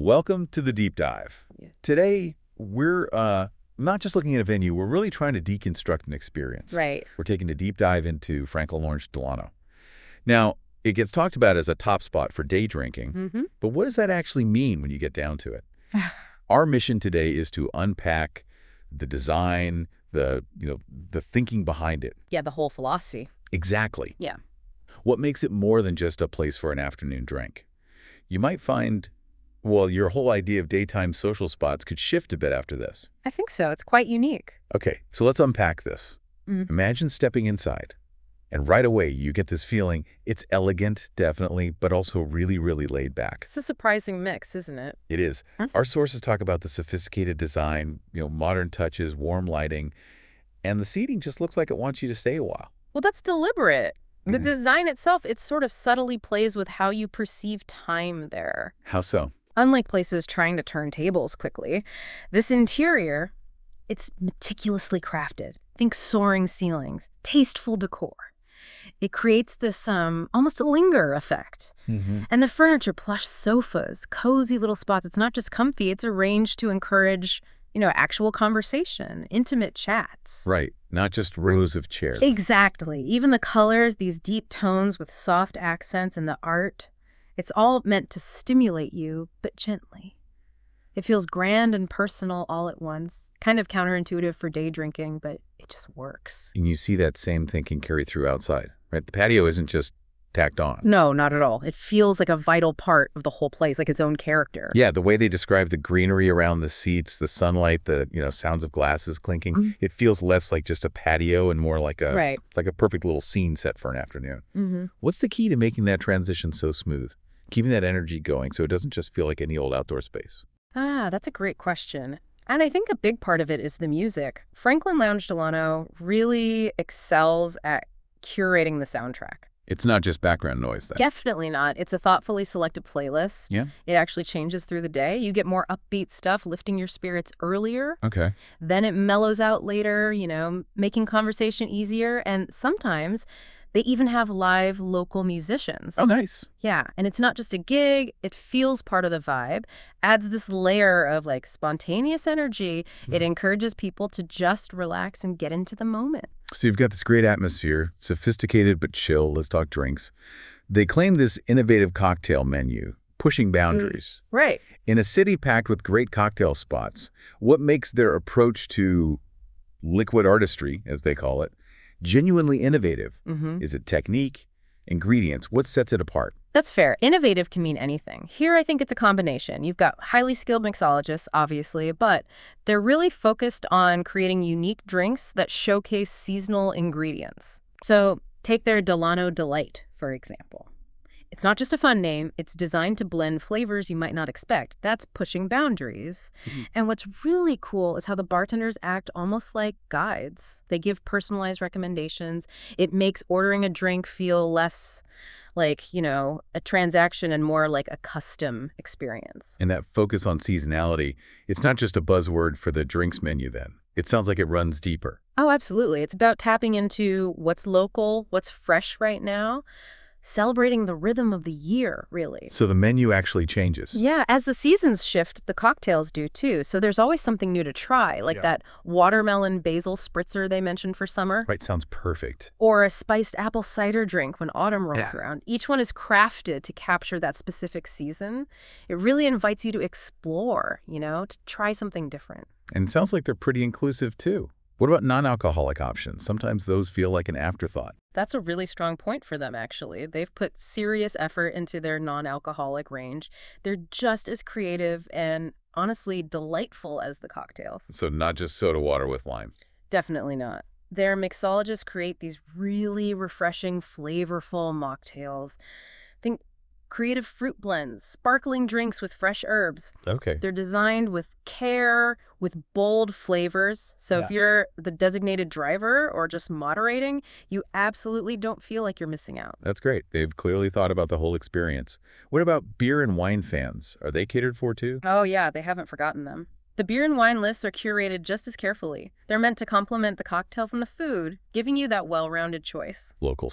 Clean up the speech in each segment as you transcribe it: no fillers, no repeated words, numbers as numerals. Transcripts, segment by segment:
Welcome to the Deep Dive. Yeah. Today, we're not just looking at a venue, we're really trying to deconstruct an experience. Right. We're taking a deep dive into Franklin Lawrence Delano. Now, it gets talked about as a top spot for day drinking, but what does that actually mean when you get down to it? Our mission today is to unpack the design, the thinking behind it. Yeah, the whole philosophy. Exactly. Yeah. What makes it more than just a place for an afternoon drink? You might find, well, your whole idea of daytime social spots could shift a bit after this. I think so. It's quite unique. Okay, so let's unpack this. Imagine stepping inside, and right away you get this feeling. It's elegant, definitely, but also really, really laid back. It's a surprising mix, isn't it? It is. Our sources talk about the sophisticated design, modern touches, warm lighting, and the seating just looks like it wants you to stay a while. Well, that's deliberate. The design itself, it sort of subtly plays with how you perceive time there. How so? Unlike places trying to turn tables quickly, this interior, it's meticulously crafted. Think soaring ceilings, tasteful decor. It creates this almost a linger effect. And the furniture, plush sofas, cozy little spots. It's not just comfy, it's arranged to encourage, actual conversation, intimate chats. Right, not just rows of chairs. Exactly. Even the colors, these deep tones with soft accents, and the art, it's all meant to stimulate you, but gently. It feels grand and personal all at once. Kind of counterintuitive for day drinking, but it just works. And you see that same thinking carry through outside, right? The patio isn't just tacked on. No, not at all. It feels like a vital part of the whole place, like its own character. Yeah, the way they describe the greenery around the seats, the sunlight, the sounds of glasses clinking, it feels less like just a patio and more like a perfect little scene set for an afternoon. What's the key to making that transition so smooth, keeping that energy going so it doesn't just feel like any old outdoor space? That's a great question. And I think a big part of it is the music. Franklin Lounge Delano really excels at curating the soundtrack. It's not just background noise, then. Definitely not. It's a thoughtfully selected playlist. Yeah. It actually changes through the day. You get more upbeat stuff, lifting your spirits earlier. Okay. Then it mellows out later, making conversation easier. And sometimes they even have live local musicians. Oh, nice. Yeah, and it's not just a gig. It feels part of the vibe, adds this layer of spontaneous energy. It encourages people to just relax and get into the moment. So you've got this great atmosphere, sophisticated but chill. Let's talk drinks. They claim this innovative cocktail menu, pushing boundaries. Right. In a city packed with great cocktail spots, what makes their approach to liquid artistry, as they call it, genuinely innovative? Is it technique, ingredients? What sets it apart? That's fair. Innovative can mean anything. Here, I think it's a combination. You've got highly skilled mixologists, obviously, but they're really focused on creating unique drinks that showcase seasonal ingredients. So take their Delano Delight, for example. It's not just a fun name. It's designed to blend flavors you might not expect. That's pushing boundaries. And what's really cool is how the bartenders act almost like guides. They give personalized recommendations. It makes ordering a drink feel less like, a transaction and more like a custom experience. And that focus on seasonality, it's not just a buzzword for the drinks menu then. It sounds like it runs deeper. Oh, absolutely. It's about tapping into what's local, what's fresh right now, celebrating the rhythm of the year, really. So the menu actually changes. Yeah, as the seasons shift, the cocktails do too. So there's always something new to try, like that watermelon basil spritzer they mentioned for summer. Right, sounds perfect. Or a spiced apple cider drink when autumn rolls around. Each one is crafted to capture that specific season. It really invites you to explore, to try something different. And it sounds like they're pretty inclusive too. What about non-alcoholic options? Sometimes those feel like an afterthought. That's a really strong point for them, actually. They've put serious effort into their non-alcoholic range. They're just as creative and honestly delightful as the cocktails. So not just soda water with lime. Definitely not. Their mixologists create these really refreshing, flavorful mocktails. Think creative fruit blends, sparkling drinks with fresh herbs. Okay. They're designed with care, with bold flavors. So if you're the designated driver or just moderating, you absolutely don't feel like you're missing out. That's great. They've clearly thought about the whole experience. What about beer and wine fans? Are they catered for too? Oh yeah, they haven't forgotten them. The beer and wine lists are curated just as carefully. They're meant to complement the cocktails and the food, giving you that well-rounded choice. Local stuff.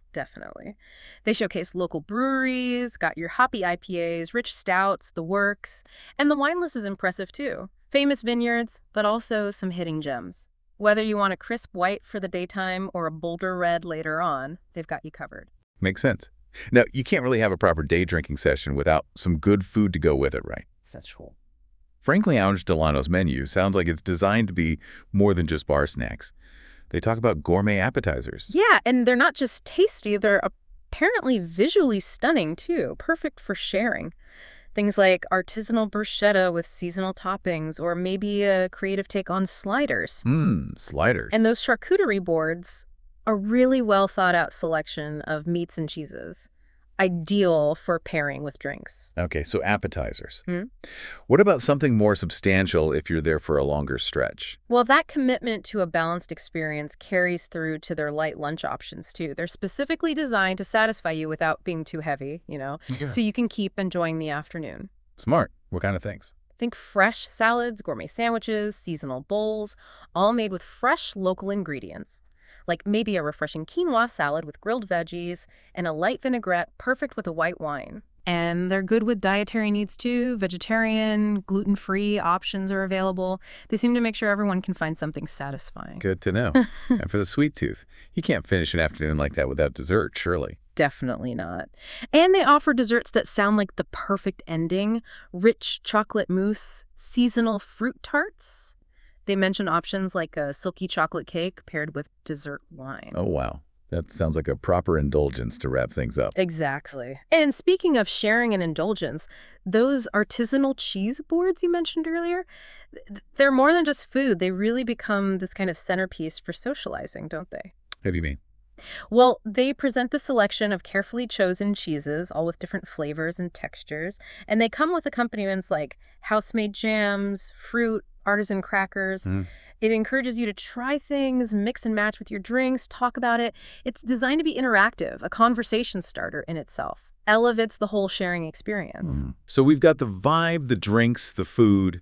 Definitely. They showcase local breweries, got your hoppy IPAs, rich stouts, the works, and the wine list is impressive too. Famous vineyards, but also some hitting gems. Whether you want a crisp white for the daytime or a bolder red later on, they've got you covered. Makes sense. Now, you can't really have a proper day drinking session without some good food to go with it, right? That's true. Franklin Lounge Delano's menu sounds like it's designed to be more than just bar snacks. They talk about gourmet appetizers. Yeah, and they're not just tasty, they're apparently visually stunning too, perfect for sharing. Things like artisanal bruschetta with seasonal toppings, or maybe a creative take on sliders. Sliders. And those charcuterie boards, a really well thought out selection of meats and cheeses, ideal for pairing with drinks. Okay, so appetizers. What about something more substantial if you're there for a longer stretch? Well, that commitment to a balanced experience carries through to their light lunch options, too. They're specifically designed to satisfy you without being too heavy, Yeah. so you can keep enjoying the afternoon. Smart. What kind of things? Think fresh salads, gourmet sandwiches, seasonal bowls, all made with fresh local ingredients. Like maybe a refreshing quinoa salad with grilled veggies and a light vinaigrette perfect with a white wine. And they're good with dietary needs too. Vegetarian, gluten-free options are available. They seem to make sure everyone can find something satisfying. Good to know. And for the sweet tooth, you can't finish an afternoon like that without dessert, surely. Definitely not. And they offer desserts that sound like the perfect ending. Rich chocolate mousse, seasonal fruit tarts. They mention options like a silky chocolate cake paired with dessert wine. Oh, wow. That sounds like a proper indulgence to wrap things up. Exactly. And speaking of sharing and indulgence, those artisanal cheese boards you mentioned earlier, they're more than just food. They really become this kind of centerpiece for socializing, don't they? What do you mean? Well, they present the selection of carefully chosen cheeses, all with different flavors and textures, and they come with accompaniments like house-made jams, fruit, artisan crackers. It encourages you to try things, mix and match with your drinks, talk about it. It's designed to be interactive, a conversation starter in itself. Elevates the whole sharing experience. So we've got the vibe, the drinks, the food.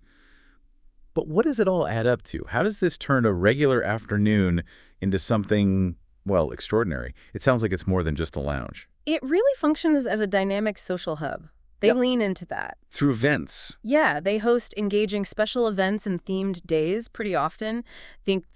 But what does it all add up to? How does this turn a regular afternoon into something, well, extraordinary? It sounds like it's more than just a lounge. It really functions as a dynamic social hub. They lean into that. Through events. Yeah, they host engaging special events and themed days pretty often. Think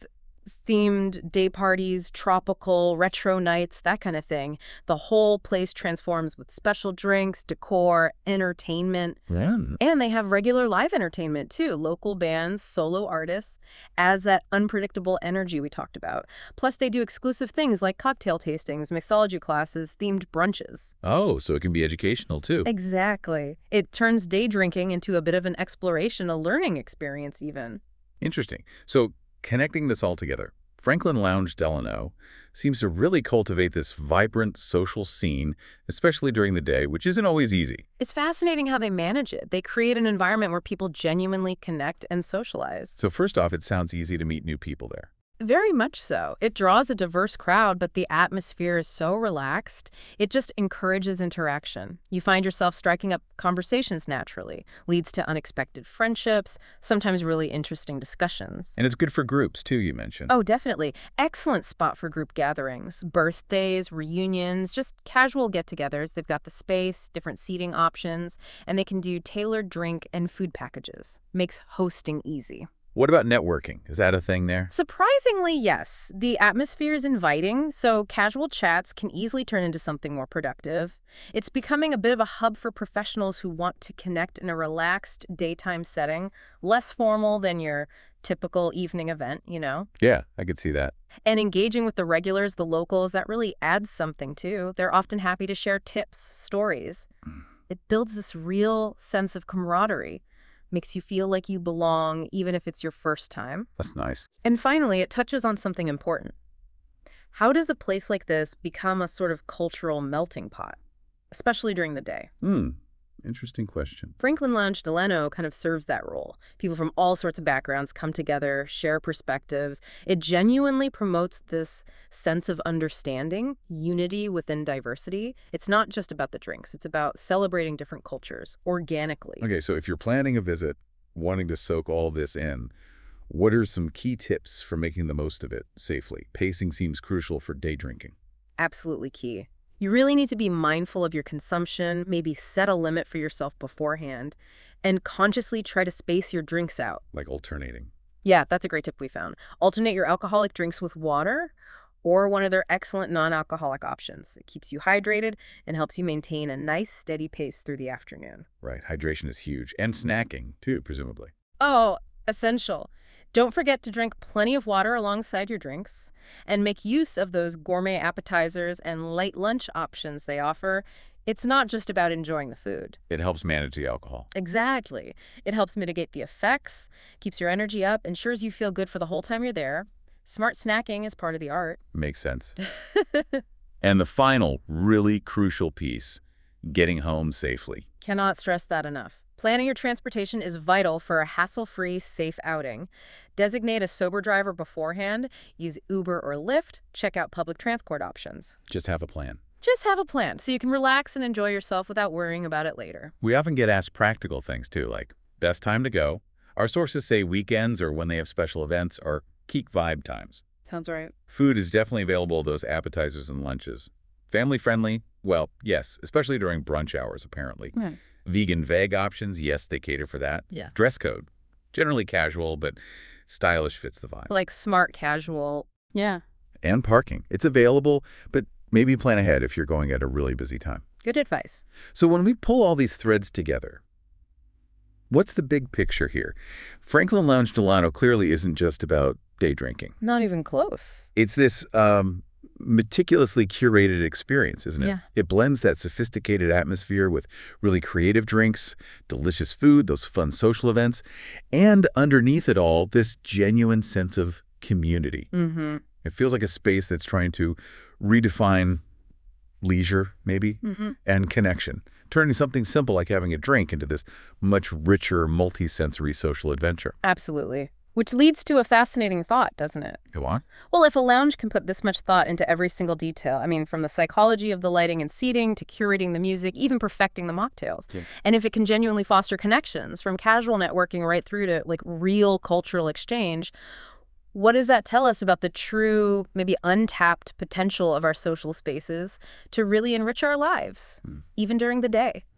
themed day parties, tropical, retro nights, that kind of thing. The whole place transforms with special drinks, decor, entertainment. Yeah. And they have regular live entertainment, too. Local bands, solo artists, adds that unpredictable energy we talked about. Plus, they do exclusive things like cocktail tastings, mixology classes, themed brunches. Oh, so it can be educational, too. Exactly. It turns day drinking into a bit of an exploration, a learning experience, even. Interesting. So connecting this all together, Franklin Lounge Delano seems to really cultivate this vibrant social scene, especially during the day, which isn't always easy. It's fascinating how they manage it. They create an environment where people genuinely connect and socialize. So first off, it sounds easy to meet new people there. Very much so. It draws a diverse crowd, but the atmosphere is so relaxed, it just encourages interaction. You find yourself striking up conversations naturally, leads to unexpected friendships, sometimes really interesting discussions. And it's good for groups, too, you mentioned. Oh, definitely. Excellent spot for group gatherings, birthdays, reunions, just casual get-togethers. They've got the space, different seating options, and they can do tailored drink and food packages. Makes hosting easy. What about networking? Is that a thing there? Surprisingly, yes. The atmosphere is inviting, so casual chats can easily turn into something more productive. It's becoming a bit of a hub for professionals who want to connect in a relaxed daytime setting, less formal than your typical evening event, Yeah, I could see that. And engaging with the regulars, the locals, that really adds something too. They're often happy to share tips, stories. It builds this real sense of camaraderie. Makes you feel like you belong, even if it's your first time. That's nice. And finally, it touches on something important. How does a place like this become a sort of cultural melting pot, especially during the day? Interesting question. Franklin Lounge Delano kind of serves that role. People from all sorts of backgrounds come together, share perspectives. It genuinely promotes this sense of understanding, unity within diversity. It's not just about the drinks. It's about celebrating different cultures organically. Okay, so if you're planning a visit, wanting to soak all this in, what are some key tips for making the most of it safely? Pacing seems crucial for day drinking. Absolutely key. You really need to be mindful of your consumption, maybe set a limit for yourself beforehand, and consciously try to space your drinks out. Like alternating. Yeah, that's a great tip we found. Alternate your alcoholic drinks with water or one of their excellent non-alcoholic options. It keeps you hydrated and helps you maintain a nice, steady pace through the afternoon. Right. Hydration is huge. And snacking, too, presumably. Oh, essential. Don't forget to drink plenty of water alongside your drinks and make use of those gourmet appetizers and light lunch options they offer. It's not just about enjoying the food. It helps manage the alcohol. Exactly. It helps mitigate the effects, keeps your energy up, ensures you feel good for the whole time you're there. Smart snacking is part of the art. Makes sense. And the final, really crucial piece, getting home safely. Cannot stress that enough. Planning your transportation is vital for a hassle-free, safe outing. Designate a sober driver beforehand, use Uber or Lyft, check out public transport options. Just have a plan. Just have a plan so you can relax and enjoy yourself without worrying about it later. We often get asked practical things, too, like best time to go. Our sources say weekends or when they have special events are peak vibe times. Sounds right. Food is definitely available, those appetizers and lunches. Family-friendly? Well, yes, especially during brunch hours, apparently. Yeah. Vegan veg options? Yes, they cater for that. Yeah. Dress code? Generally casual, but stylish fits the vibe. Like smart casual. Yeah. And parking. It's available, but maybe plan ahead if you're going at a really busy time. Good advice. So when we pull all these threads together, what's the big picture here? Franklin Lounge Delano clearly isn't just about day drinking. Not even close. It's this meticulously curated experience, isn't it? Yeah. It blends that sophisticated atmosphere with really creative drinks, delicious food, those fun social events, and underneath it all, this genuine sense of community. Mm-hmm. It feels like a space that's trying to redefine leisure, maybe, and connection, turning something simple like having a drink into this much richer, multi-sensory social adventure. Absolutely. Which leads to a fascinating thought, doesn't it? Go on. Well, if a lounge can put this much thought into every single detail, I mean, from the psychology of the lighting and seating to curating the music, even perfecting the mocktails, and if it can genuinely foster connections from casual networking right through to like real cultural exchange, what does that tell us about the true, maybe untapped potential of our social spaces to really enrich our lives, even during the day?